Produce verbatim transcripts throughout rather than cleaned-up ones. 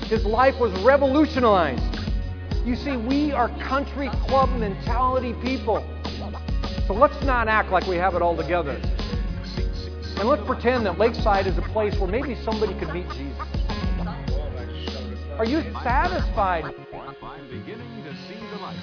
His life was revolutionized. You see, we are country club mentality people. So let's not act like we have it all together. And let's pretend that Lakeside is a place where maybe somebody could meet Jesus. Are you satisfied? I'm beginning to see the light.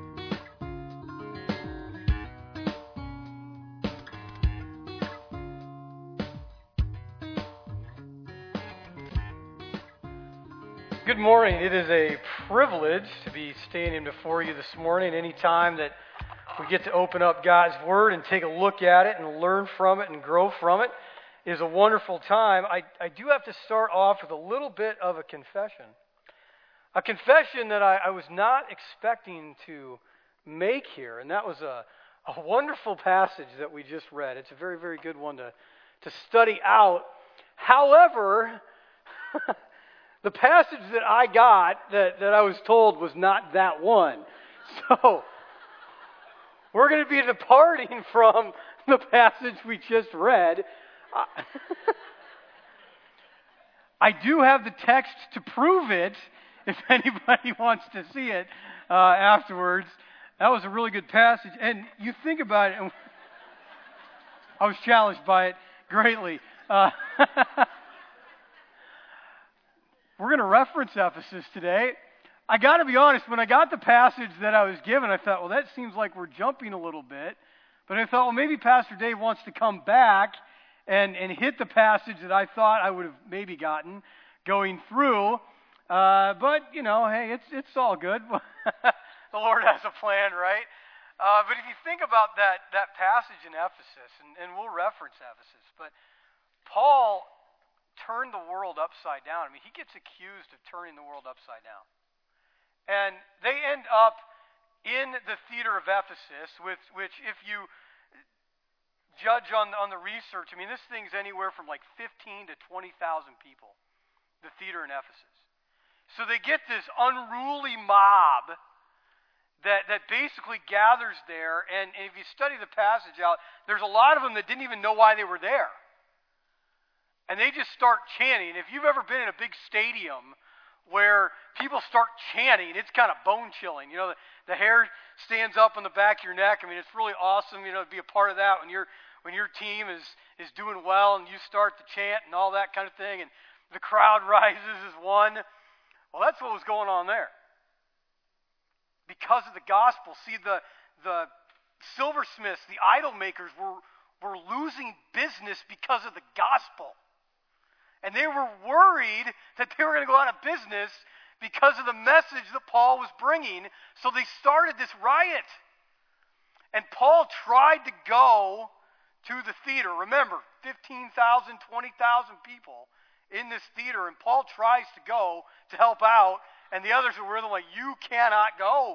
Good morning. It is a privilege to be standing before you this morning. Anytime that we get to open up God's Word and take a look at it and learn from it and grow from it is a wonderful time. I, I do have to start off with a little bit of a confession. A confession that I, I was not expecting to make here, and that was a, a wonderful passage that we just read. It's a very, very good one to, to study out. However, the passage that I got, that, that I was told was not that one. So, we're going to be departing from the passage we just read. I do have the text to prove it, if anybody wants to see it uh, afterwards. That was a really good passage. And you think about it, and I was challenged by it greatly. Uh, we're going to reference Ephesus today. I got to be honest, when I got the passage that I was given, I thought, well, that seems like we're jumping a little bit. But I thought, well, maybe Pastor Dave wants to come back and, and hit the passage that I thought I would have maybe gotten going through. Uh, but, you know, hey, it's it's all good. The Lord has a plan, right? Uh, but if you think about that, that passage in Ephesus, and, and we'll reference Ephesus, but Paul turned the world upside down. I mean, he gets accused of turning the world upside down. And they end up in the theater of Ephesus, which, which if you judge on, on the research, I mean, this thing's anywhere from like fifteen to twenty thousand people, the theater in Ephesus. So they get this unruly mob that, that basically gathers there, and, and if you study the passage out, there's a lot of them that didn't even know why they were there. And they just start chanting. If you've ever been in a big stadium where people start chanting, it's kind of bone-chilling. You know, the, the hair stands up on the back of your neck. I mean, it's really awesome, you know, to be a part of that when you're when your team is, is doing well and you start to chant and all that kind of thing, and the crowd rises as one. Well, that's what was going on there. Because of the gospel. See, the the silversmiths, the idol makers were, were losing business because of the gospel. And they were worried that they were going to go out of business because of the message that Paul was bringing. So they started this riot. And Paul tried to go to the theater. Remember, fifteen thousand, twenty thousand people in this theater. And Paul tries to go to help out. And the others are really like, you cannot go.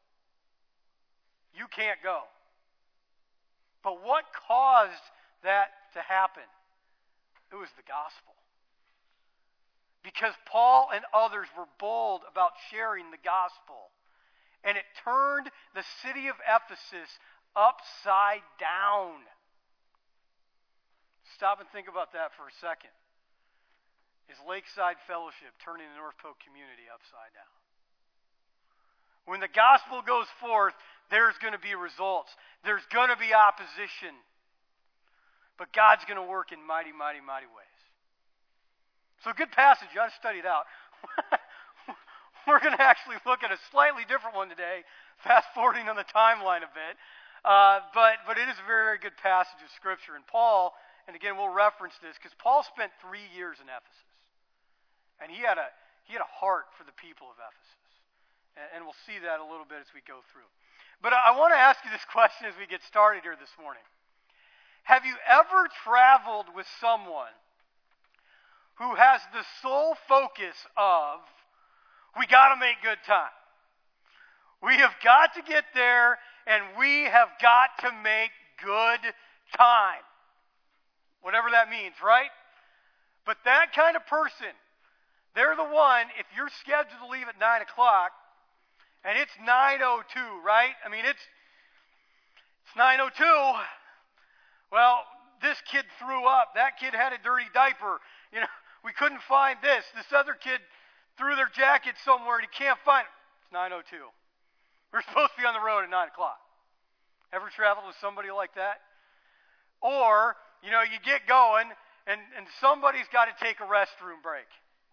You can't go. But what caused that to happen? It was the gospel. Because Paul and others were bold about sharing the gospel. And it turned the city of Ephesus upside down. Stop and think about that for a second. Is Lakeside Fellowship turning the North Polk community upside down? When the gospel goes forth, there's going to be results. There's going to be opposition. But God's going to work in mighty, mighty, mighty ways. So good passage, you ought to study it out. We're going to actually look at a slightly different one today, fast forwarding on the timeline a bit. Uh, but, but it is a very, very good passage of Scripture. And Paul, and again we'll reference this, because Paul spent three years in Ephesus. And he had a, he had a heart for the people of Ephesus. And, and we'll see that a little bit as we go through. But I, I want to ask you this question as we get started here this morning. Have you ever traveled with someone who has the sole focus of, we got to make good time. We have got to get there, and we have got to make good time. Whatever that means, right? But that kind of person, they're the one, if you're scheduled to leave at nine o'clock, and it's nine oh two, right? I mean, it's, it's nine oh two. Well, this kid threw up. That kid had a dirty diaper. You know, we couldn't find this. This other kid threw their jacket somewhere and you can't find it. It's nine oh two. We're supposed to be on the road at nine o'clock. Ever traveled with somebody like that? Or, you know, you get going and, and somebody's got to take a restroom break.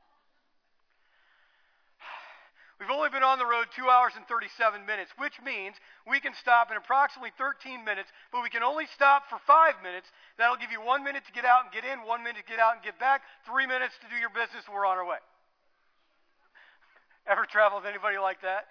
We've only been on the road two hours and thirty-seven minutes, which means we can stop in approximately thirteen minutes, but we can only stop for five minutes. That'll give you one minute to get out and get in, one minute to get out and get back, three minutes to do your business, and we're on our way. Ever travel with anybody like that?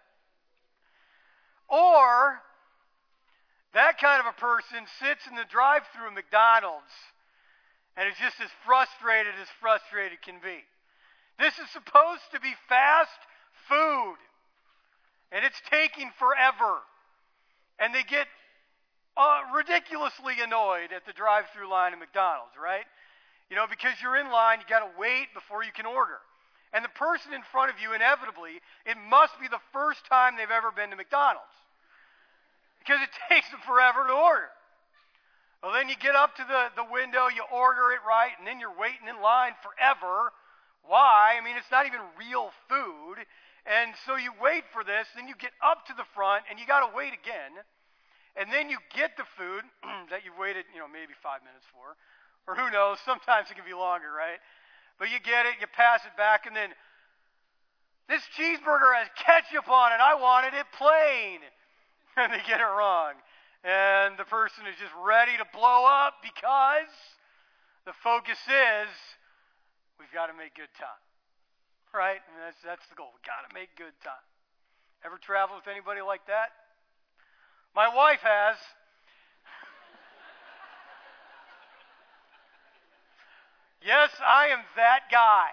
Or that kind of a person sits in the drive-thru at McDonald's and is just as frustrated as frustrated can be. This is supposed to be fast food, and it's taking forever. And they get uh, ridiculously annoyed at the drive-thru line at McDonald's, right? You know, because you're in line, you got to wait before you can order. And the person in front of you, inevitably, it must be the first time they've ever been to McDonald's, because it takes them forever to order. Well, then you get up to the, the window, you order it right, and then you're waiting in line forever. Why? I mean, it's not even real food. And so you wait for this, then you get up to the front, and you got to wait again. And then you get the food that you've waited, you know, maybe five minutes for. Or who knows, sometimes it can be longer, right? But you get it, you pass it back, and then, this cheeseburger has ketchup on it, I wanted it plain. And they get it wrong. And the person is just ready to blow up because the focus is, we've got to make good time. Right? And that's, that's the goal. We've got to make good time. Ever travel with anybody like that? My wife has. Yes, I am that guy.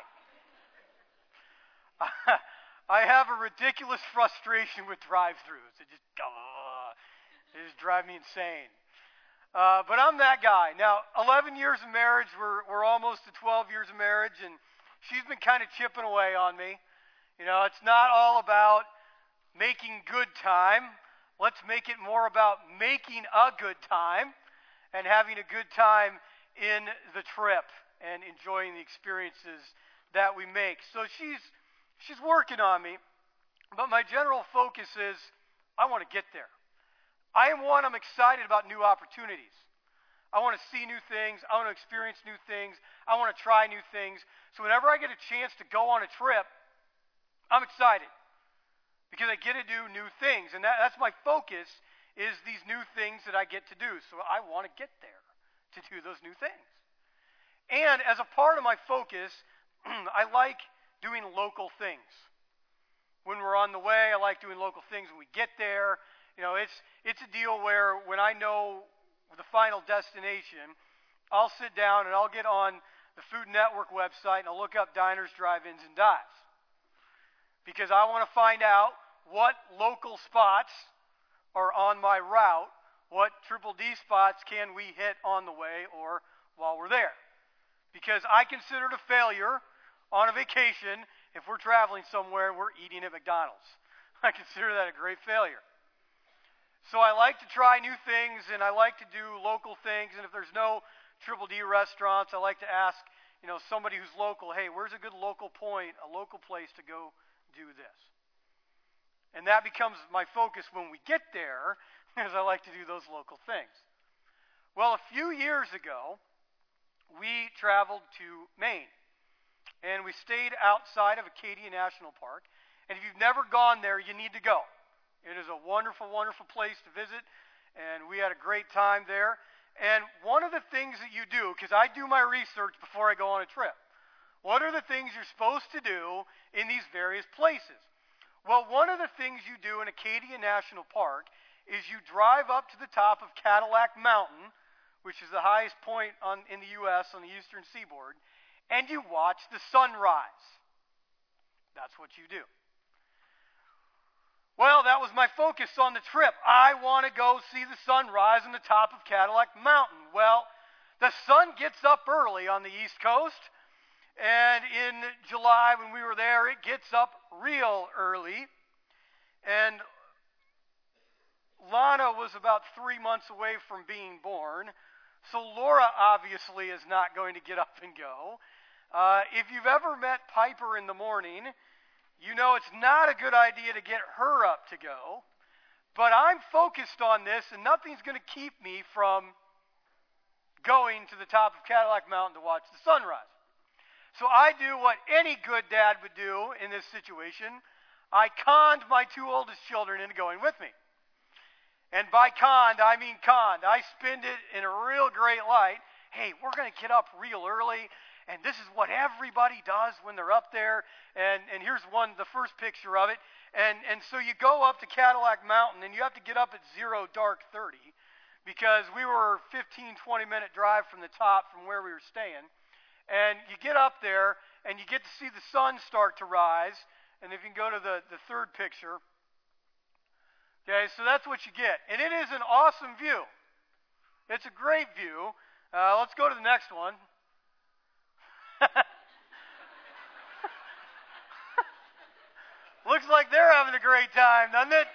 I have a ridiculous frustration with drive-thrus. It just, uh, it just drive me insane. Uh, but I'm that guy. Now, eleven years of marriage, we're, we're almost to twelve years of marriage, and she's been kind of chipping away on me. You know, it's not all about making good time. Let's make it more about making a good time and having a good time in the trip and enjoying the experiences that we make. So she's she's working on me, but my general focus is I want to get there. I am one, I'm excited about new opportunities. I want to see new things. I want to experience new things. I want to try new things. So whenever I get a chance to go on a trip, I'm excited because I get to do new things. And that, that's my focus, is these new things that I get to do. So I want to get there to do those new things. And as a part of my focus, I like doing local things. When we're on the way, I like doing local things when we get there. You know, it's it's a deal where when I know the final destination, I'll sit down and I'll get on the Food Network website and I'll look up diners, drive-ins, and dives. Because I want to find out what local spots are on my route, what Triple D spots can we hit on the way or while we're there. Because I consider it a failure on a vacation if we're traveling somewhere and we're eating at McDonald's. I consider that a great failure. So I like to try new things, and I like to do local things. And if there's no Triple D restaurants, I like to ask, you know, somebody who's local, hey, where's a good local point, a local place to go do this? And that becomes my focus when we get there, as I like to do those local things. Well, a few years ago, we traveled to Maine, and we stayed outside of Acadia National Park. And if you've never gone there, you need to go. It is a wonderful, wonderful place to visit, and we had a great time there. And one of the things that you do, because I do my research before I go on a trip, what are the things you're supposed to do in these various places? Well, one of the things you do in Acadia National Park is you drive up to the top of Cadillac Mountain, which is the highest point on, in the U S on the eastern seaboard, and you watch the sunrise. That's what you do. Well, that was my focus on the trip. I want to go see the sunrise on the top of Cadillac Mountain. Well, the sun gets up early on the East Coast, and in July when we were there, it gets up real early. And Lana was about three months away from being born, so Laura obviously is not going to get up and go. Uh, if you've ever met Piper in the morning, you know it's not a good idea to get her up to go, but I'm focused on this, and nothing's going to keep me from going to the top of Cadillac Mountain to watch the sunrise. So I do what any good dad would do in this situation. I conned my two oldest children into going with me. And by conned, I mean conned. I spinned it in a real great light. Hey, we're going to get up real early, and this is what everybody does when they're up there. And, and here's one, the first picture of it. And, and so you go up to Cadillac Mountain, and you have to get up at zero dark thirty, because we were a fifteen, twenty minute drive from the top from where we were staying. And you get up there, and you get to see the sun start to rise. And if you can go to the, the third picture. Okay, so that's what you get. And it is an awesome view. It's a great view. Uh, let's go to the next one. Looks like they're having a great time, doesn't it?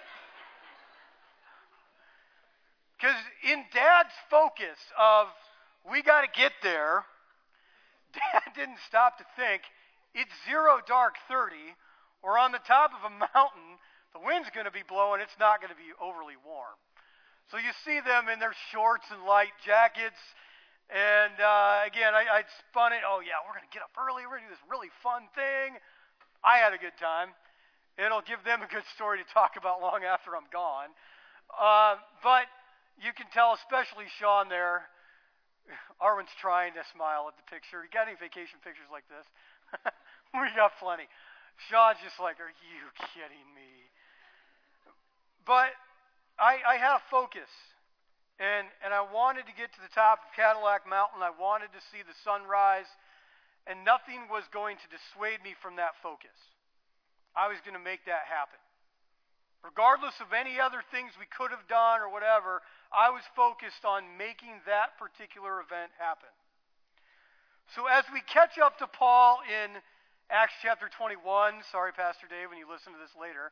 Because in Dad's focus of, we got to get there, Dad didn't stop to think, it's zero dark thirty, or on the top of a mountain, the wind's going to be blowing, it's not going to be overly warm. So you see them in their shorts and light jackets, and uh, again, I, I spun it, oh yeah, we're going to get up early, we're going to do this really fun thing. I had a good time. It'll give them a good story to talk about long after I'm gone. Uh, but you can tell, especially Sean there, Arwen's trying to smile at the picture. You got any vacation pictures like this? We got plenty. Sean's just like, are you kidding me? But I, I had a focus, and, and I wanted to get to the top of Cadillac Mountain. I wanted to see the sunrise, and nothing was going to dissuade me from that focus. I was going to make that happen. Regardless of any other things we could have done or whatever, I was focused on making that particular event happen. So as we catch up to Paul in Acts chapter twenty-one, sorry, Pastor Dave, when you listen to this later,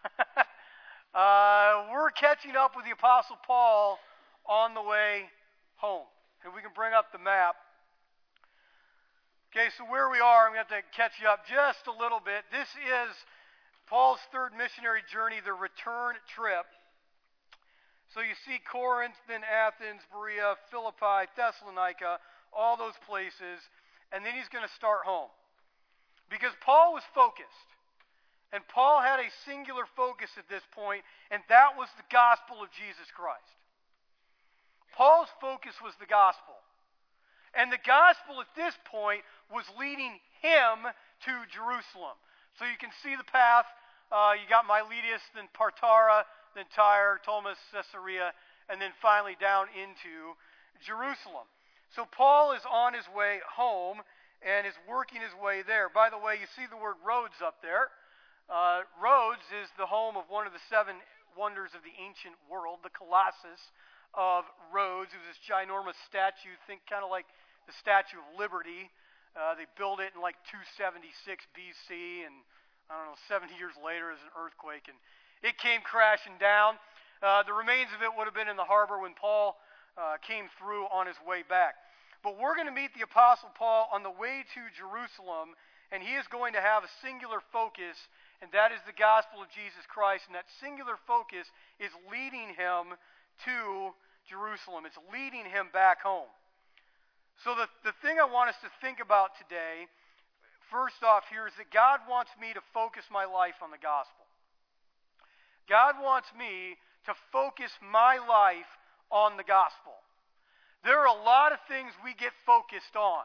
uh, we're catching up with the Apostle Paul on the way home. And we can bring up the map. Okay, so where we are, I'm going to have to catch you up just a little bit. This is Paul's third missionary journey, the return trip. So you see Corinth, then Athens, Berea, Philippi, Thessalonica, all those places, and then he's going to start home. Because Paul was focused, and Paul had a singular focus at this point, and that was the gospel of Jesus Christ. Paul's focus was the gospel. And the gospel at this point was leading him to Jerusalem. So you can see the path. Uh, you got Miletus, then Partara, then Tyre, Ptolemais, Caesarea, and then finally down into Jerusalem. So Paul is on his way home and is working his way there. By the way, you see the word Rhodes up there. Uh, Rhodes is the home of one of the seven wonders of the ancient world, the Colossus of Rhodes. It was this ginormous statue, think kind of like the Statue of Liberty. Uh, they built it in like two seventy-six B C, and I don't know, seventy years later, there's an earthquake, and it came crashing down. Uh, the remains of it would have been in the harbor when Paul uh, came through on his way back. But we're going to meet the Apostle Paul on the way to Jerusalem, and he is going to have a singular focus, and that is the gospel of Jesus Christ, and that singular focus is leading him to Jerusalem. It's leading him back home. So the, the thing I want us to think about today, first off here, is that God wants me to focus my life on the gospel. God wants me to focus my life on the gospel. There are a lot of things we get focused on.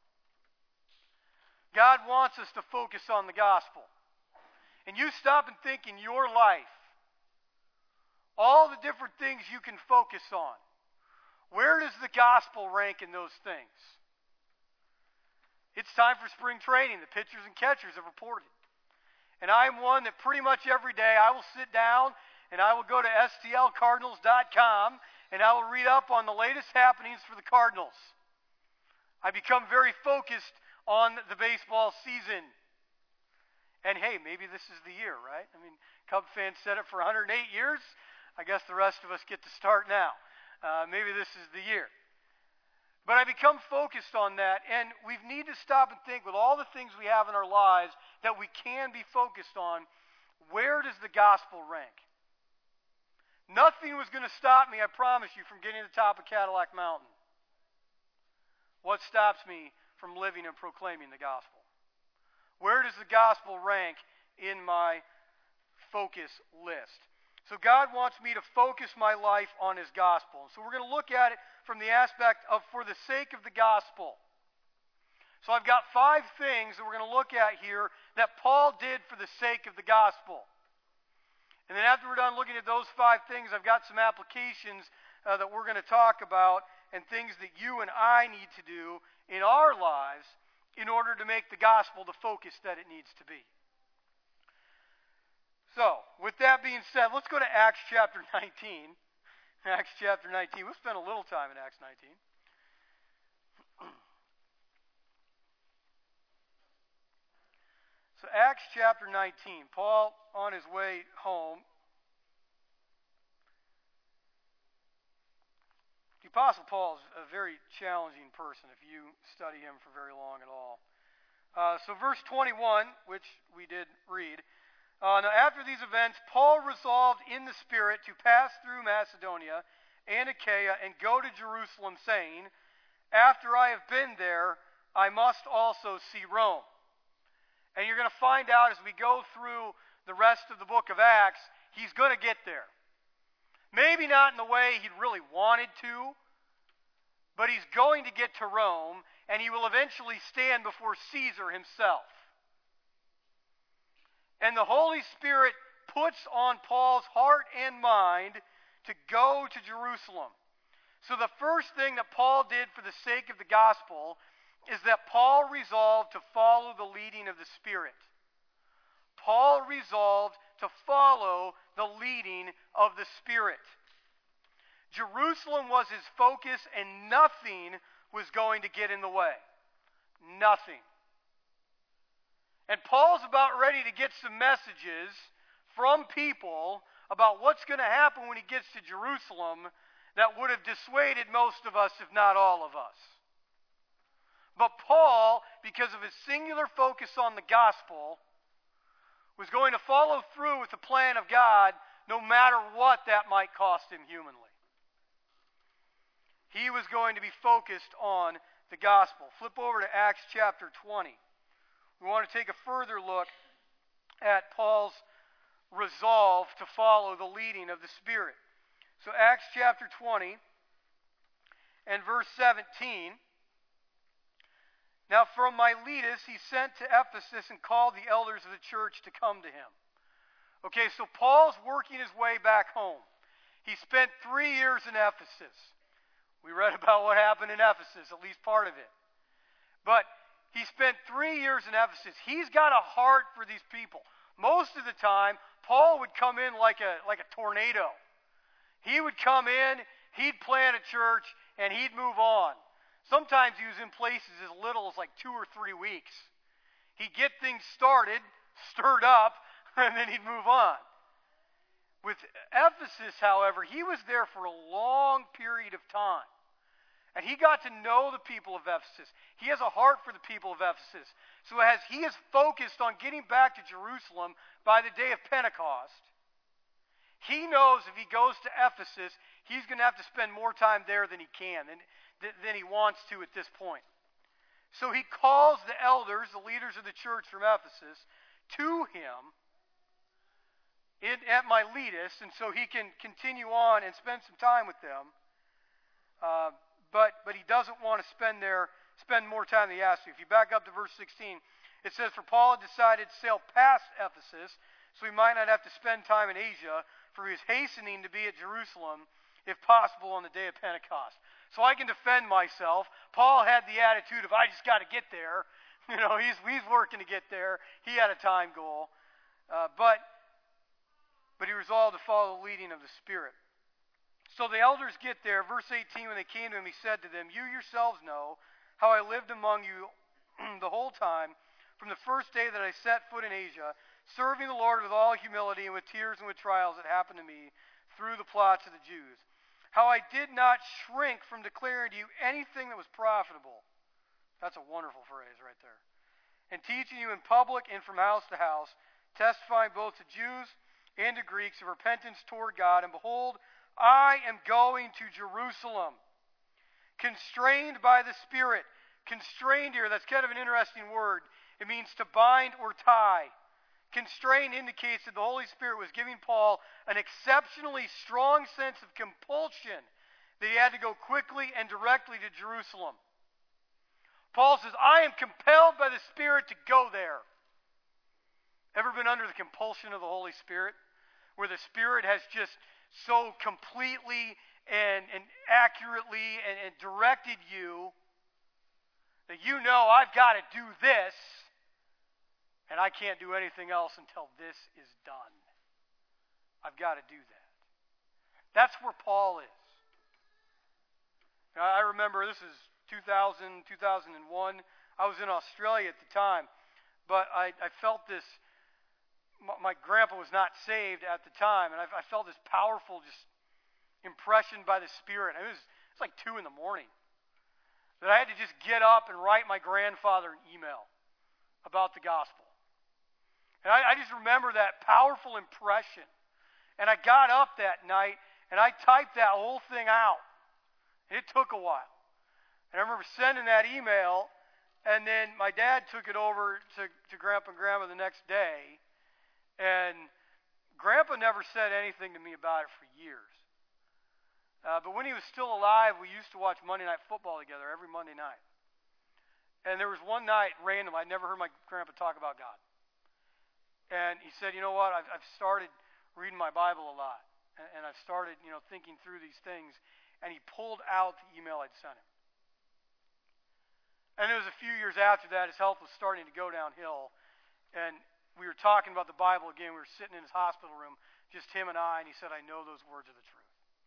God wants us to focus on the gospel. And you stop and think in your life, all the different things you can focus on. Where does the gospel rank in those things? It's time for spring training. The pitchers and catchers have reported. And I'm one that pretty much every day I will sit down and I will go to S T L Cardinals dot com and I will read up on the latest happenings for the Cardinals. I become very focused on the baseball season. And hey, maybe this is the year, right? I mean, Cub fans said it for one hundred eight years. I guess the rest of us get to start now. Uh, maybe this is the year. But I become focused on that, and we need to stop and think with all the things we have in our lives that we can be focused on, where does the gospel rank? Nothing was going to stop me, I promise you, from getting to the top of Cadillac Mountain. What stops me from living and proclaiming the gospel? Where does the gospel rank in my focus list? So God wants me to focus my life on His gospel. So we're going to look at it from the aspect of for the sake of the gospel. So I've got five things that we're going to look at here that Paul did for the sake of the gospel. And then after we're done looking at those five things, I've got some applications uh, that we're going to talk about and things that you and I need to do in our lives in order to make the gospel the focus that it needs to be. So, with that being said, let's go to Acts chapter nineteen. Acts chapter nineteen. We'll spend a little time in Acts nineteen. So, Acts chapter nineteen. Paul on his way home. The Apostle Paul is a very challenging person if you study him for very long at all. Uh, so, verse twenty-one, which we did read. Uh, now, after these events, Paul resolved in the Spirit to pass through Macedonia and Achaia and go to Jerusalem, saying, after I have been there, I must also see Rome. And you're going to find out as we go through the rest of the book of Acts, he's going to get there. Maybe not in the way he'd really wanted to, but he's going to get to Rome, and he will eventually stand before Caesar himself. And the Holy Spirit puts on Paul's heart and mind to go to Jerusalem. So the first thing that Paul did for the sake of the gospel is that Paul resolved to follow the leading of the Spirit. Paul resolved to follow the leading of the Spirit. Jerusalem was his focus, and nothing was going to get in the way. Nothing. And Paul's about ready to get some messages from people about what's going to happen when he gets to Jerusalem that would have dissuaded most of us, if not all of us. But Paul, because of his singular focus on the gospel, was going to follow through with the plan of God no matter what that might cost him humanly. He was going to be focused on the gospel. Flip over to Acts chapter twenty. We want to take a further look at Paul's resolve to follow the leading of the Spirit. So Acts chapter twenty and verse seventeen. Now from Miletus he sent to Ephesus and called the elders of the church to come to him. Okay, so Paul's working his way back home. He spent three years in Ephesus. We read about what happened in Ephesus, at least part of it. But he spent three years in Ephesus. He's got a heart for these people. Most of the time, Paul would come in like a like a tornado. He would come in, he'd plant a church, and he'd move on. Sometimes he was in places as little as like two or three weeks. He'd get things started, stirred up, and then he'd move on. With Ephesus, however, he was there for a long period of time. And he got to know the people of Ephesus. He has a heart for the people of Ephesus. So as he is focused on getting back to Jerusalem by the day of Pentecost, he knows if he goes to Ephesus, he's going to have to spend more time there than he can, than, than he wants to at this point. So he calls the elders, the leaders of the church from Ephesus, to him in, at Miletus, and so he can continue on and spend some time with them. Uh, But but he doesn't want to spend there spend more time than he has to. If you back up to verse sixteen, it says, for Paul had decided to sail past Ephesus, so he might not have to spend time in Asia, for he was hastening to be at Jerusalem, if possible, on the day of Pentecost. So I can defend myself. Paul had the attitude of, I just got to get there. You know, he's he's working to get there. He had a time goal. Uh, but but he resolved to follow the leading of the Spirit. So the elders get there. Verse eighteen, when they came to him, he said to them, you yourselves know how I lived among you the whole time, from the first day that I set foot in Asia, serving the Lord with all humility and with tears and with trials that happened to me through the plots of the Jews. how I did not shrink from declaring to you anything that was profitable. That's a wonderful phrase right there. And teaching you in public and from house to house, testifying both to Jews and to Greeks of repentance toward God. And behold, I am going to Jerusalem, constrained by the Spirit. Constrained here, that's kind of an interesting word. It means to bind or tie. Constrained indicates that the Holy Spirit was giving Paul an exceptionally strong sense of compulsion that he had to go quickly and directly to Jerusalem. Paul says, I am compelled by the Spirit to go there. Ever been under the compulsion of the Holy Spirit? Where the Spirit has just so completely and, and accurately and, and directed you that you know I've got to do this and I can't do anything else until this is done. I've got to do that. That's where Paul is. Now, I remember this is two thousand, two thousand one. I was in Australia at the time, but I, I felt this. My, my grandpa was not saved at the time, and I, I felt this powerful just impression by the Spirit. It was, it was like two in the morning that I had to just get up and write my grandfather an email about the gospel. And I, I just remember that powerful impression. And I got up that night and I typed that whole thing out. It took a while. And I remember sending that email, and then my dad took it over to, to Grandpa and Grandma the next day. And Grandpa never said anything to me about it for years. Uh, but when he was still alive, we used to watch Monday Night Football together every Monday night. And there was one night, random, I'd never heard my grandpa talk about God. And he said, you know what, I've, I've started reading my Bible a lot. And, and I've started, you know, thinking through these things. And he pulled out the email I'd sent him. And it was a few years after that, his health was starting to go downhill. And we were talking about the Bible again. We were sitting in his hospital room, just him and I, and he said, I know those words are the truth.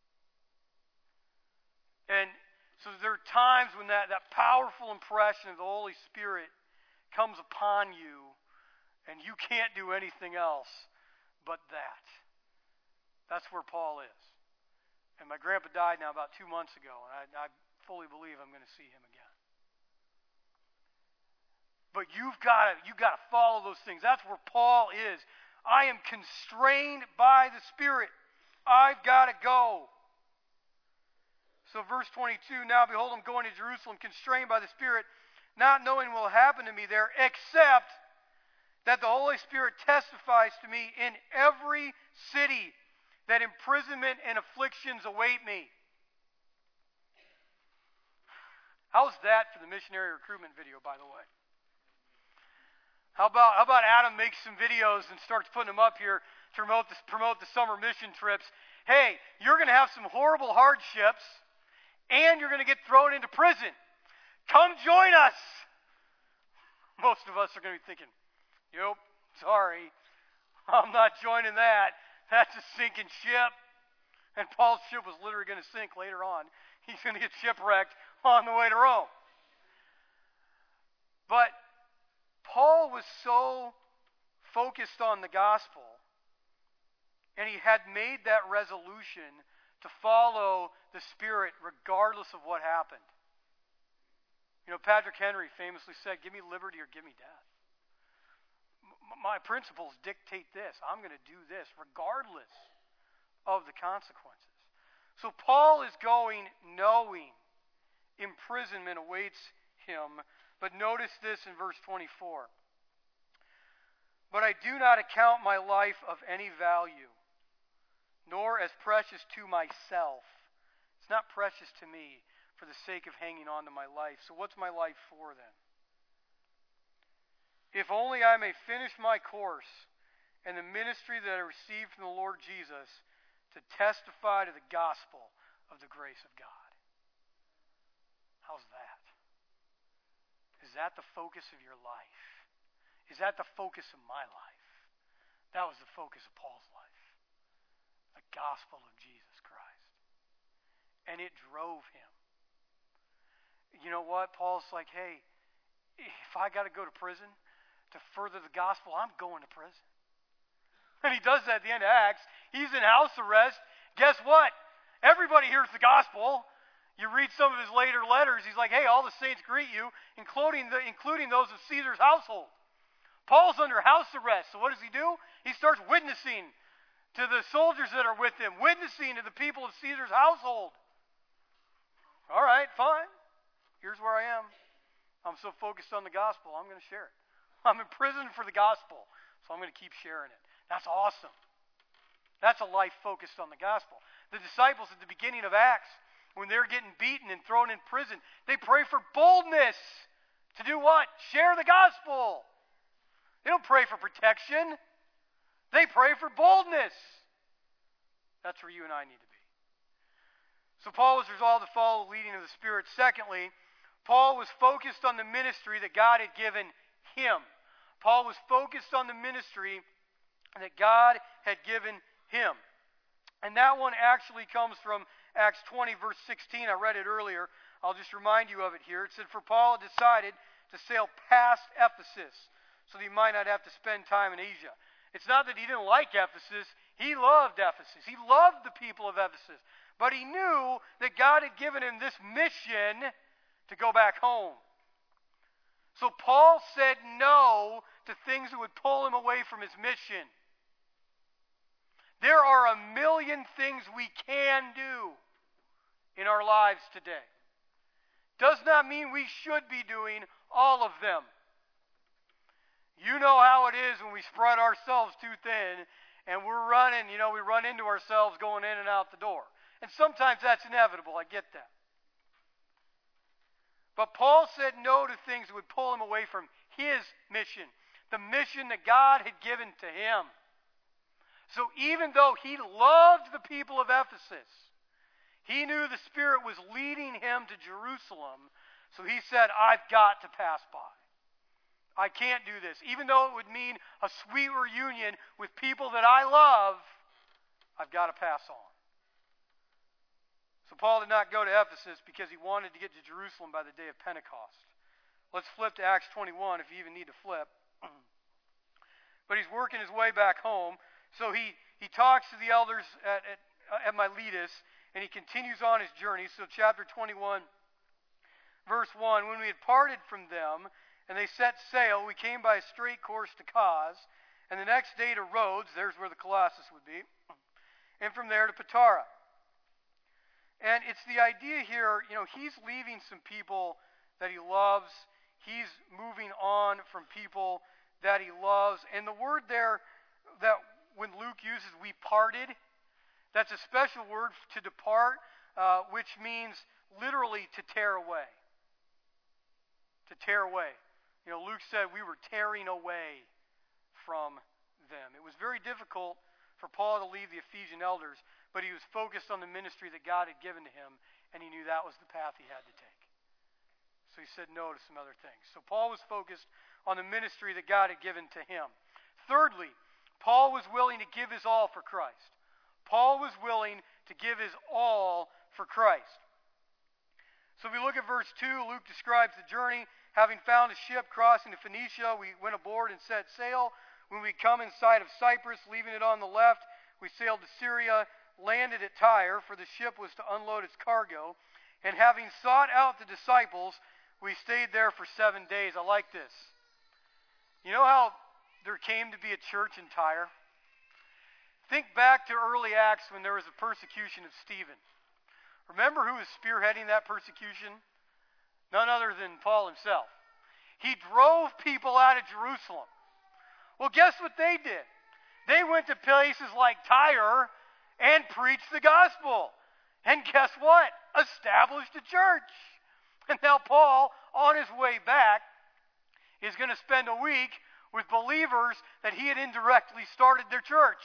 And so there are times when that, that powerful impression of the Holy Spirit comes upon you, and you can't do anything else but that. That's where Paul is. And my grandpa died now about two months ago, and I, I fully believe I'm going to see him again. But you've got to you've got to follow those things. That's where Paul is. I am constrained by the Spirit. I've got to go. So verse twenty-two, now behold, I'm going to Jerusalem, constrained by the Spirit, not knowing what will happen to me there, except that the Holy Spirit testifies to me in every city that imprisonment and afflictions await me. How's that for the missionary recruitment video, by the way? How about, how about Adam makes some videos and starts putting them up here to promote the, promote the summer mission trips? Hey, you're going to have some horrible hardships, and you're going to get thrown into prison. Come join us. Most of us are going to be thinking, nope, sorry, I'm not joining that. That's a sinking ship. And Paul's ship was literally going to sink later on. He's going to get shipwrecked on the way to Rome. But Paul was so focused on the gospel, and he had made that resolution to follow the Spirit regardless of what happened. You know, Patrick Henry famously said, give me liberty or give me death. M- my principles dictate this. I'm going to do this regardless of the consequences. So Paul is going knowing imprisonment awaits him. But notice this in verse twenty-four. But I do not account my life of any value, nor as precious to myself. It's not precious to me for the sake of hanging on to my life. So what's my life for then? If only I may finish my course and the ministry that I received from the Lord Jesus to testify to the gospel of the grace of God. How's that? Is that the focus of your life? Is that the focus of my life? That was the focus of Paul's life. The gospel of Jesus Christ. And it drove him. You know what? Paul's like, hey, if I got to go to prison to further the gospel, I'm going to prison. And he does that at the end of Acts. He's in house arrest. Guess what? everybody hears the gospel. You read some of his later letters, he's like, hey, all the saints greet you, including, the, including those of Caesar's household. Paul's under house arrest, so what does he do? He starts witnessing to the soldiers that are with him, witnessing to the people of Caesar's household. All right, fine. Here's where I am. I'm so focused on the gospel, I'm going to share it. I'm in prison for the gospel, so I'm going to keep sharing it. That's awesome. That's a life focused on the gospel. The disciples at the beginning of Acts, when they're getting beaten and thrown in prison, they pray for boldness to do what? Share the gospel. They don't pray for protection. They pray for boldness. That's where you and I need to be. So Paul was resolved to follow the leading of the Spirit. Secondly, Paul was focused on the ministry that God had given him. Paul was focused on the ministry that God had given him. And that one actually comes from Acts twenty, verse sixteen. I read it earlier. I'll just remind you of it here. It said, for Paul had decided to sail past Ephesus so that he might not have to spend time in Asia. It's not that he didn't like Ephesus. He loved Ephesus. He loved the people of Ephesus. But he knew that God had given him this mission to go back home. So Paul said no to things that would pull him away from his mission. There are a million things we can do in our lives today. Does not mean we should be doing all of them. You know how it is when we spread ourselves too thin and we're running, you know, we run into ourselves going in and out the door. And sometimes that's inevitable, I get that. But Paul said no to things that would pull him away from his mission, the mission that God had given to him. So even though he loved the people of Ephesus, he knew the Spirit was leading him to Jerusalem, so he said, I've got to pass by. I can't do this. Even though it would mean a sweet reunion with people that I love, I've got to pass on. So Paul did not go to Ephesus because he wanted to get to Jerusalem by the day of Pentecost. Let's flip to Acts twenty-one if you even need to flip. But he's working his way back home. So he, he talks to the elders at, at, at Miletus, and he continues on his journey. So chapter twenty-one, verse one, when we had parted from them, and they set sail, we came by a straight course to Cos, and the next day to Rhodes, there's where the Colossus would be, and from there to Patara. And it's the idea here, you know, he's leaving some people that he loves. He's moving on from people that he loves. And the word there that when Luke uses, we parted, that's a special word to depart, uh, which means literally to tear away. To tear away. You know, Luke said we were tearing away from them. It was very difficult for Paul to leave the Ephesian elders, but he was focused on the ministry that God had given to him, and he knew that was the path he had to take. So he said no to some other things. So Paul was focused on the ministry that God had given to him. Thirdly, Paul was willing to give his all for Christ. Paul was willing to give his all for Christ. So if we look at verse two, Luke describes the journey. Having found a ship crossing to Phoenicia, we went aboard and set sail. When we come in sight of Cyprus, leaving it on the left, we sailed to Syria, landed at Tyre, for the ship was to unload its cargo. And having sought out the disciples, we stayed there for seven days. I like this. You know how there came to be a church in Tyre? Think back to early Acts when there was a persecution of Stephen. Remember who was spearheading that persecution? None other than Paul himself. He drove people out of Jerusalem. Well, guess what they did? They went to places like Tyre and preached the gospel. And guess what? Established a church. And now Paul, on his way back, is going to spend a week with believers that he had indirectly started their church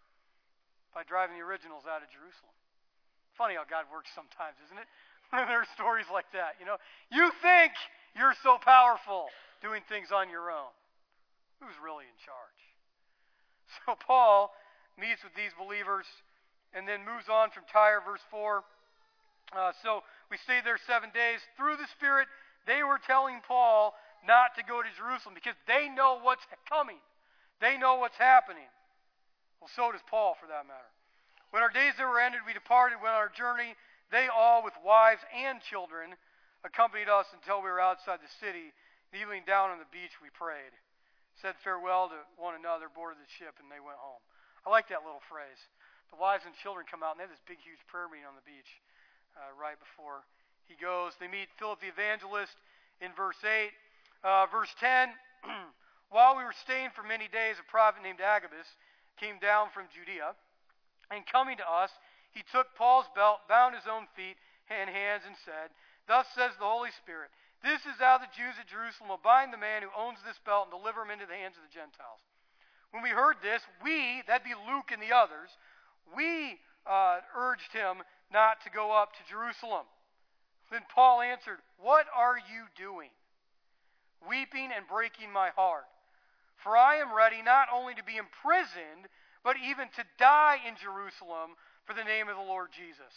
by driving the originals out of Jerusalem. Funny how God works sometimes, isn't it? There are stories like that, you know. You think you're so powerful doing things on your own. Who's really in charge? So Paul meets with these believers and then moves on from Tyre, verse four. Uh, so we stayed there seven days. Through the Spirit, they were telling Paul not to go to Jerusalem because they know what's coming. They know what's happening. Well, so does Paul, for that matter. When our days there were ended, we departed. When our journey, they all, with wives and children, accompanied us until we were outside the city. Kneeling down on the beach, we prayed, said farewell to one another, boarded the ship, and they went home. I like that little phrase. The wives and children come out, and they have this big, huge prayer meeting on the beach uh, right before he goes. They meet Philip the evangelist in verse eight. Uh, verse ten, while we were staying for many days, a prophet named Agabus came down from Judea, and coming to us, he took Paul's belt, bound his own feet and hands, and said, thus says the Holy Spirit, this is how the Jews at Jerusalem will bind the man who owns this belt and deliver him into the hands of the Gentiles. When we heard this, we, that'd be Luke and the others, we uh, urged him not to go up to Jerusalem. Then Paul answered, what are you doing? Weeping and breaking my heart. For I am ready not only to be imprisoned, but even to die in Jerusalem for the name of the Lord Jesus.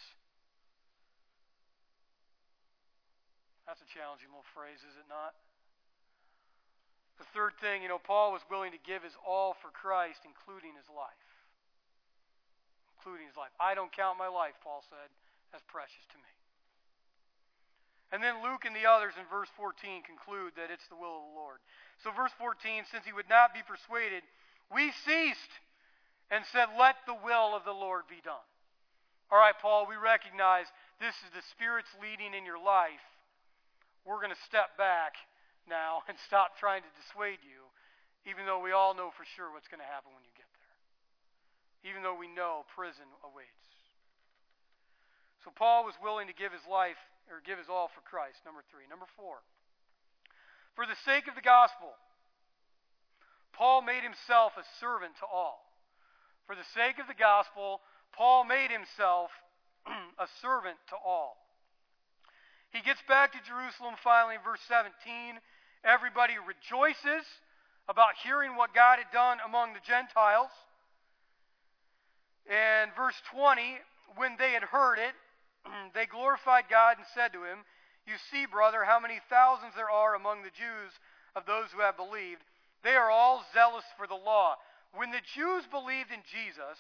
That's a challenging little phrase, is it not? The third thing, you know, Paul was willing to give his all for Christ, including his life. Including his life. I don't count my life, Paul said, as precious to me. And then Luke and the others in verse fourteen conclude that it's the will of the Lord. So verse fourteen, since he would not be persuaded, we ceased and said, let the will of the Lord be done. All right, Paul, we recognize this is the Spirit's leading in your life. We're going to step back now and stop trying to dissuade you, even though we all know for sure what's going to happen when you get there. Even though we know prison awaits. So Paul was willing to give his life, or give his all for Christ, number three. Number four, for the sake of the gospel, Paul made himself a servant to all. For the sake of the gospel, Paul made himself a servant to all. He gets back to Jerusalem finally in verse seventeen. Everybody rejoices about hearing what God had done among the Gentiles. And verse twenty, when they had heard it, they glorified God and said to him, you see, brother, how many thousands there are among the Jews of those who have believed. They are all zealous for the law. When the Jews believed in Jesus,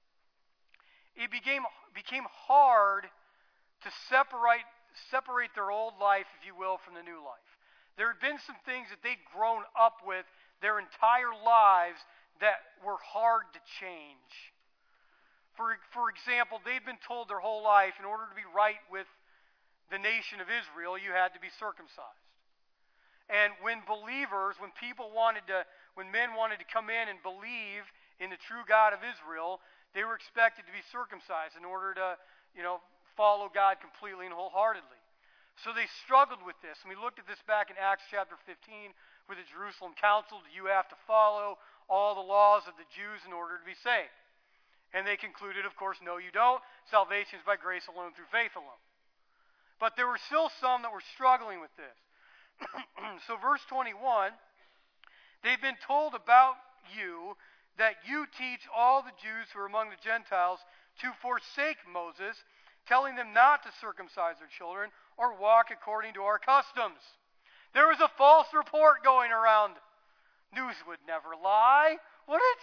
it became, became hard to separate separate their old life, if you will, from the new life. There had been some things that they'd grown up with their entire lives that were hard to change. For, for example, they'd been told their whole life, in order to be right with the nation of Israel, you had to be circumcised. And when believers, when people wanted to, when men wanted to come in and believe in the true God of Israel, they were expected to be circumcised in order to, you know, follow God completely and wholeheartedly. So they struggled with this. And we looked at this back in Acts chapter fifteen, where the Jerusalem council, you have to follow all the laws of the Jews in order to be saved. And they concluded, of course, no, you don't. Salvation is by grace alone, through faith alone. But there were still some that were struggling with this. So verse twenty-one, they've been told about you that you teach all the Jews who are among the Gentiles to forsake Moses, telling them not to circumcise their children or walk according to our customs. There was a false report going around. News would never lie, would it?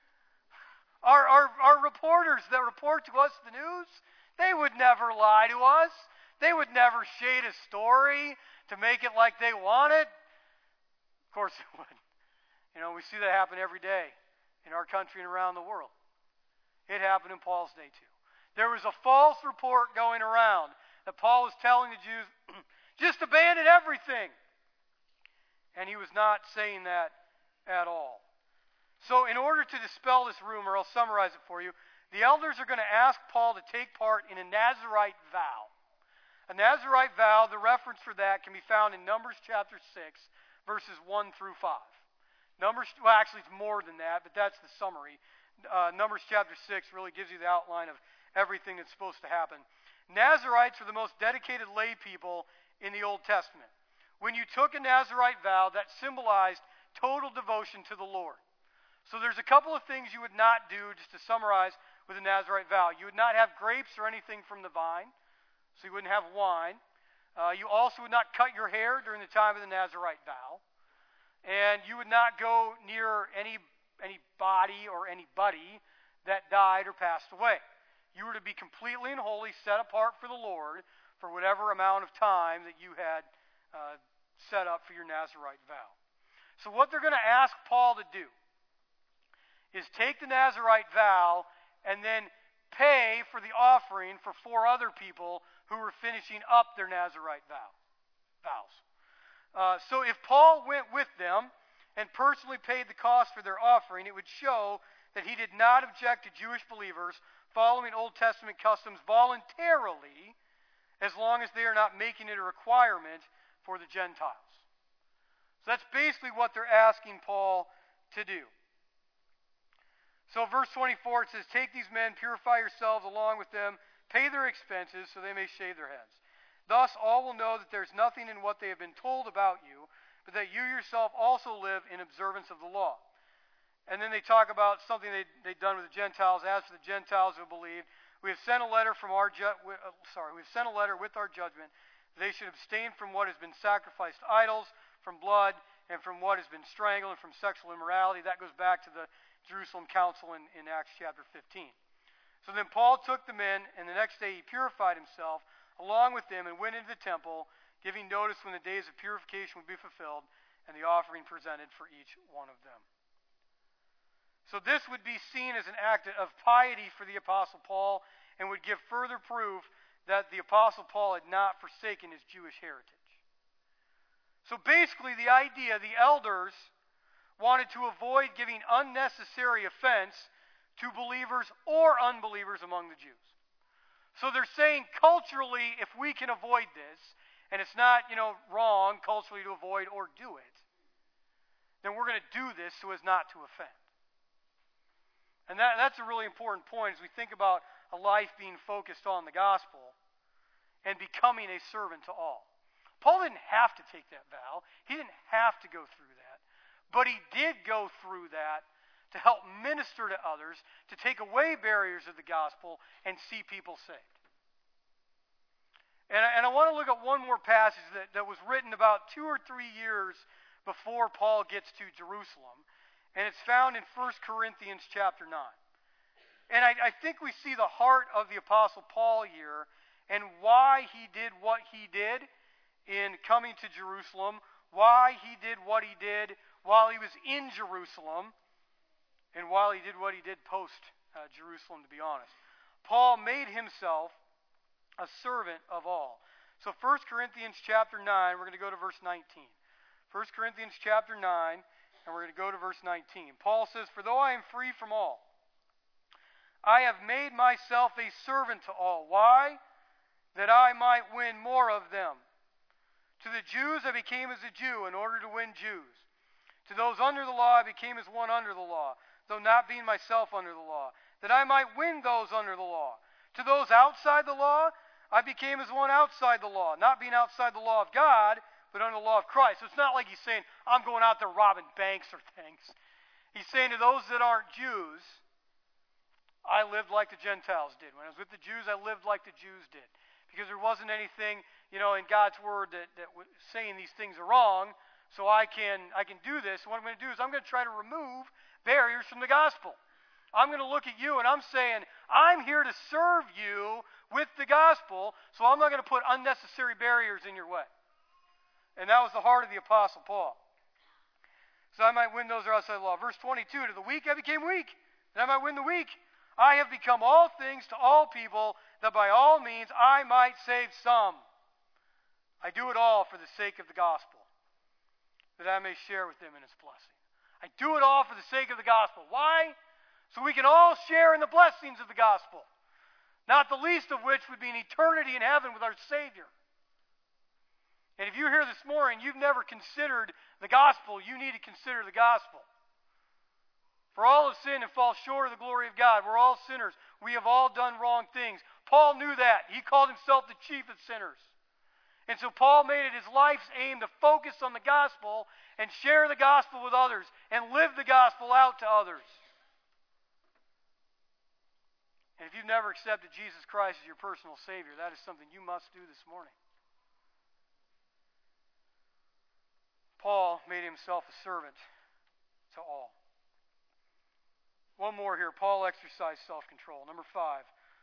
Our, our, our reporters that report to us the news, they would never lie to us. They would never shade a story to make it like they want it. Of course it would. You know, we see that happen every day in our country and around the world. It happened in Paul's day too. There was a false report going around that Paul was telling the Jews, just abandon everything. And he was not saying that at all. So in order to dispel this rumor, I'll summarize it for you. The elders are going to ask Paul to take part in a Nazirite vow. A Nazirite vow, the reference for that can be found in Numbers chapter six, verses one through five. Numbers, well, actually it's more than that, but that's the summary. Uh, Numbers chapter six really gives you the outline of everything that's supposed to happen. Nazirites were the most dedicated lay people in the Old Testament. When you took a Nazirite vow, that symbolized total devotion to the Lord. So there's a couple of things you would not do, just to summarize, with a Nazirite vow. You would not have grapes or anything from the vine, so you wouldn't have wine. Uh, you also would not cut your hair during the time of the Nazirite vow. And you would not go near any any body or anybody that died or passed away. you were to be completely and wholly set apart for the Lord for whatever amount of time that you had uh, set up for your Nazirite vow. So what they're going to ask Paul to do is take the Nazirite vow and then pay for the offering for four other people who were finishing up their Nazirite vow, vows. Uh, so if Paul went with them and personally paid the cost for their offering, it would show that he did not object to Jewish believers following Old Testament customs voluntarily, as long as they are not making it a requirement for the Gentiles. So that's basically what they're asking Paul to do. So verse twenty-four, it says, "Take these men, purify yourselves along with them, pay their expenses so they may shave their heads. Thus all will know that there's nothing in what they have been told about you, but that you yourself also live in observance of the law." And then they talk about something they'd, they'd done with the Gentiles. "As for the Gentiles who believed, we have sent a letter from our ju- uh, sorry, we have sent a letter with our judgment. They should abstain from what has been sacrificed to idols, from blood, and from what has been strangled, and from sexual immorality." That goes back to the Jerusalem Council in, in Acts chapter fifteen. So then Paul took them in, and the next day he purified himself along with them and went into the temple, giving notice when the days of purification would be fulfilled, and the offering presented for each one of them. So this would be seen as an act of piety for the Apostle Paul and would give further proof that the Apostle Paul had not forsaken his Jewish heritage. So basically the idea, the elders wanted to avoid giving unnecessary offense to believers or unbelievers among the Jews. So they're saying culturally, if we can avoid this, and it's not, you know, wrong culturally to avoid or do it, then we're going to do this so as not to offend. And that, that's a really important point as we think about a life being focused on the gospel and becoming a servant to all. Paul didn't have to take that vow. He didn't have to go through that. But he did go through that to help minister to others, to take away barriers of the gospel and see people saved. And I, and I want to look at one more passage that, that was written about two or three years before Paul gets to Jerusalem. And it's found in First Corinthians chapter nine. And I, I think we see the heart of the Apostle Paul here and why he did what he did in coming to Jerusalem, why he did what he did while he was in Jerusalem, and while he did what he did post uh, Jerusalem, to be honest. Paul made himself a servant of all. So First Corinthians chapter nine, we're going to go to verse nineteen. First Corinthians chapter nine, and we're going to go to verse nineteen. Paul says, "For though I am free from all, I have made myself a servant to all." Why? "That I might win more of them. To the Jews I became as a Jew in order to win Jews. To those under the law I became as one under the law, though not being myself under the law, that I might win those under the law. To those outside the law I became as one outside the law, not being outside the law of God, but under the law of Christ." So it's not like he's saying, I'm going out there robbing banks or things. He's saying to those that aren't Jews, I lived like the Gentiles did. When I was with the Jews, I lived like the Jews did. Because there wasn't anything, you know, in God's word that, that was saying these things are wrong, so I can, I can do this. And what I'm going to do is I'm going to try to remove barriers from the gospel. I'm going to look at you and I'm saying, I'm here to serve you with the gospel, so I'm not going to put unnecessary barriers in your way. And that was the heart of the Apostle Paul. So I might win those who are outside the law. Verse twenty-two, "To the weak I became weak, that I might win the weak. I have become all things to all people, that by all means I might save some. I do it all for the sake of the gospel, that I may share with them in its blessing." I do it all for the sake of the gospel. Why? So we can all share in the blessings of the gospel. Not the least of which would be an eternity in heaven with our Savior. And if you're here this morning, you've never considered the gospel, you need to consider the gospel. For all have sinned and fall short of the glory of God. We're all sinners. We have all done wrong things. Paul knew that. He called himself the chief of sinners. And so Paul made it his life's aim to focus on the gospel and share the gospel with others and live the gospel out to others. And if you've never accepted Jesus Christ as your personal Savior, that is something you must do this morning. Paul made himself a servant to all. One more here. Paul exercised self-control. Number five.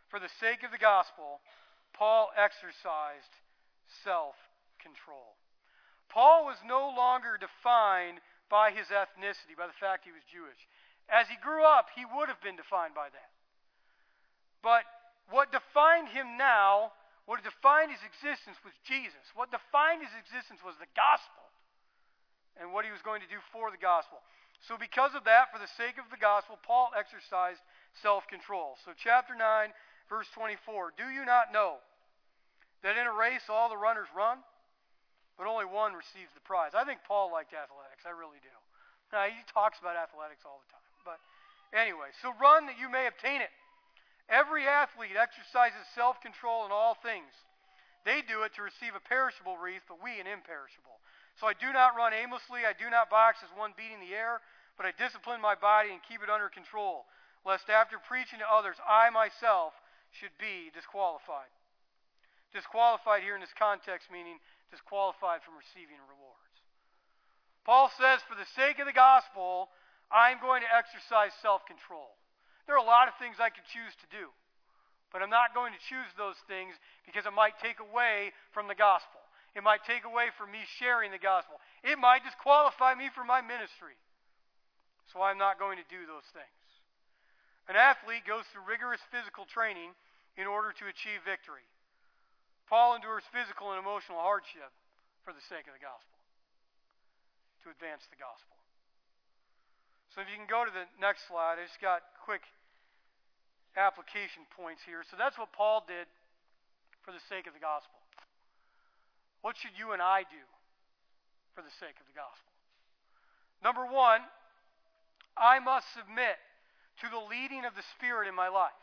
for the sake of the gospel, Paul exercised self-control. Paul was no longer defined by his ethnicity, by the fact he was Jewish. As he grew up, he would have been defined by that. But what defined him now, what defined his existence was Jesus. What defined his existence was the gospel and what he was going to do for the gospel. So because of that, for the sake of the gospel, Paul exercised self-control. So chapter nine, verse twenty-four, do you not know that in a race all the runners run, but only one receives the prize? I think Paul liked athletics. I really do. Now, he talks about athletics all the time. But anyway, so run that you may obtain it. Every athlete exercises self-control in all things. They do it to receive a perishable wreath, but we an imperishable. So I do not run aimlessly. I do not box as one beating the air, but I discipline my body and keep it under control, lest after preaching to others, I myself should be disqualified. Disqualified here in this context, meaning disqualified from receiving rewards. Paul says, for the sake of the gospel, I'm going to exercise self-control. There are a lot of things I could choose to do, but I'm not going to choose those things because it might take away from the gospel. It might take away from me sharing the gospel. It might disqualify me from my ministry. So I'm not going to do those things. An athlete goes through rigorous physical training in order to achieve victory. Paul endures physical and emotional hardship for the sake of the gospel, to advance the gospel. So if you can go to the next slide, I just got quick application points here. So that's what Paul did for the sake of the gospel. What should you and I do for the sake of the gospel? Number one, I must submit to the leading of the Spirit in my life.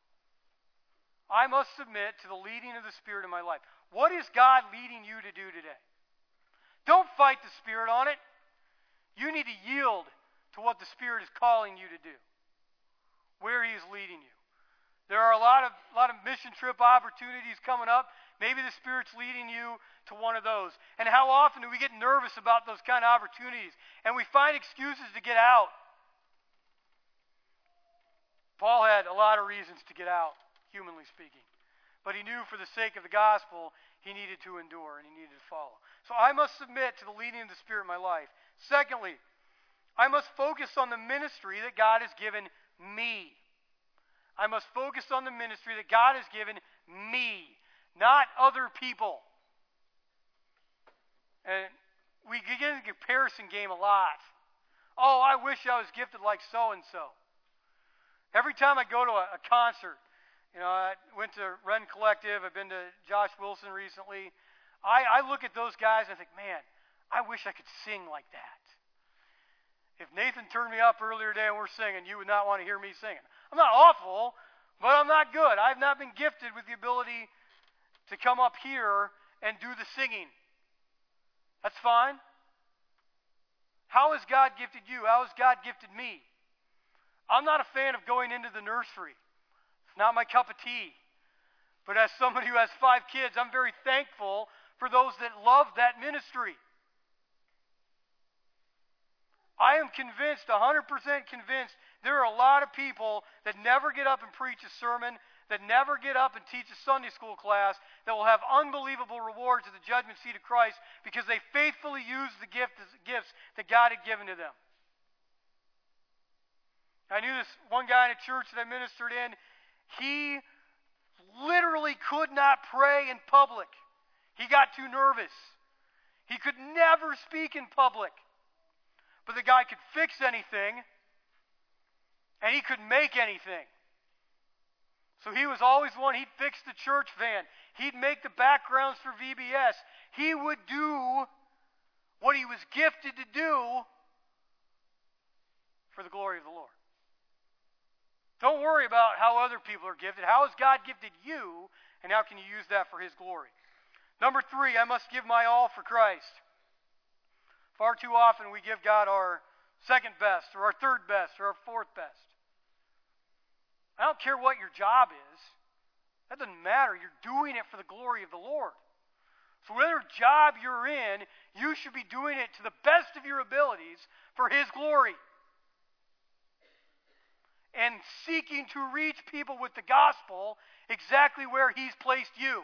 I must submit to the leading of the Spirit in my life. What is God leading you to do today? Don't fight the Spirit on it. You need to yield to what the Spirit is calling you to do, where He is leading you. There are a lot of, lot of mission trip opportunities coming up. Maybe the Spirit's leading you to one of those. And how often do we get nervous about those kind of opportunities, and we find excuses to get out? Paul had a lot of reasons to get out, humanly speaking. But he knew for the sake of the gospel, he needed to endure and he needed to follow. So I must submit to the leading of the Spirit in my life. Secondly, I must focus on the ministry that God has given me. I must focus on the ministry that God has given me, not other people. And we get in the comparison game a lot. Oh, I wish I was gifted like so-and-so. Every time I go to a, a concert, you know, I went to Ren Collective, I've been to Josh Wilson recently. I, I look at those guys and I think, man, I wish I could sing like that. If Nathan turned me up earlier today and we're singing, you would not want to hear me singing. I'm not awful, but I'm not good. I've not been gifted with the ability to come up here and do the singing. That's fine. How has God gifted you? How has God gifted me? I'm not a fan of going into the nursery. It's not my cup of tea. But as somebody who has five kids, I'm very thankful for those that love that ministry. I am convinced, one hundred percent convinced, there are a lot of people that never get up and preach a sermon, that never get up and teach a Sunday school class, that will have unbelievable rewards at the judgment seat of Christ because they faithfully used the gift, gifts that God had given to them. I knew this one guy in a church that I ministered in. He literally could not pray in public. He got too nervous. He could never speak in public. But the guy could fix anything, and he could make anything. So he was always one. He'd fix the church van. He'd make the backgrounds for V B S. He would do what he was gifted to do for the glory of the Lord. Don't worry about how other people are gifted. How has God gifted you, and how can you use that for His glory? Number three, I must give my all for Christ. Far too often we give God our second best, or our third best, or our fourth best. I don't care what your job is. That doesn't matter. You're doing it for the glory of the Lord. So whatever job you're in, you should be doing it to the best of your abilities for His glory. and seeking to reach people with the gospel exactly where He's placed you,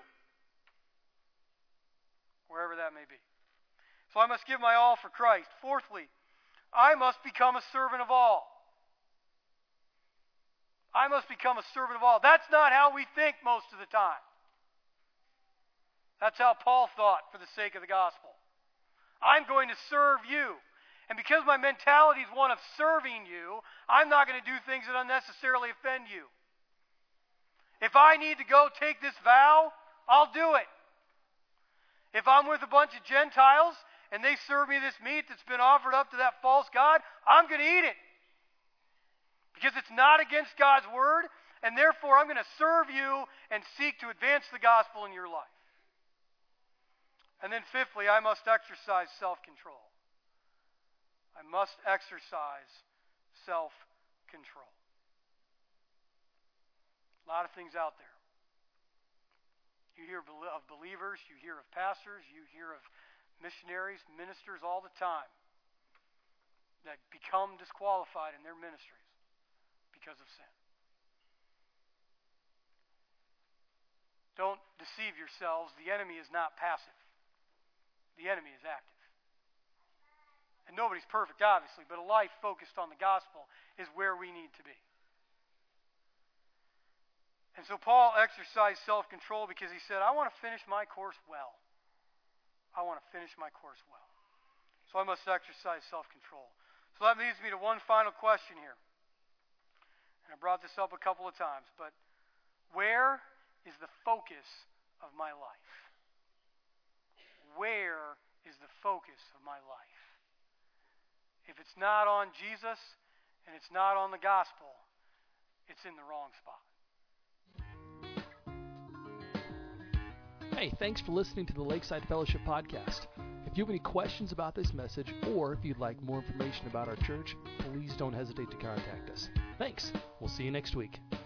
wherever that may be. So I must give my all for Christ. Fourthly, I must become a servant of all. I must become a servant of all. That's not how we think most of the time. That's how Paul thought for the sake of the gospel. I'm going to serve you. And because my mentality is one of serving you, I'm not going to do things that unnecessarily offend you. If I need to go take this vow, I'll do it. If I'm with a bunch of Gentiles and they serve me this meat that's been offered up to that false god, I'm going to eat it. Because it's not against God's word, and therefore I'm going to serve you and seek to advance the gospel in your life. And then fifthly, I must exercise self-control. I must exercise self-control. A lot of things out there. You hear of believers, you hear of pastors, you hear of missionaries, ministers all the time that become disqualified in their ministries because of sin. Don't deceive yourselves. The enemy is not passive. The enemy is active. And nobody's perfect, obviously, but a life focused on the gospel is where we need to be. And so Paul exercised self-control because he said, I want to finish my course well. I want to finish my course well. So I must exercise self-control. So that leads me to one final question here. And I brought this up a couple of times, but where is the focus of my life? Where is the focus of my life? If it's not on Jesus and it's not on the gospel, it's in the wrong spot. Hey, thanks for listening to the Lakeside Fellowship Podcast. If you have any questions about this message, or if you'd like more information about our church, please don't hesitate to contact us. Thanks. We'll see you next week.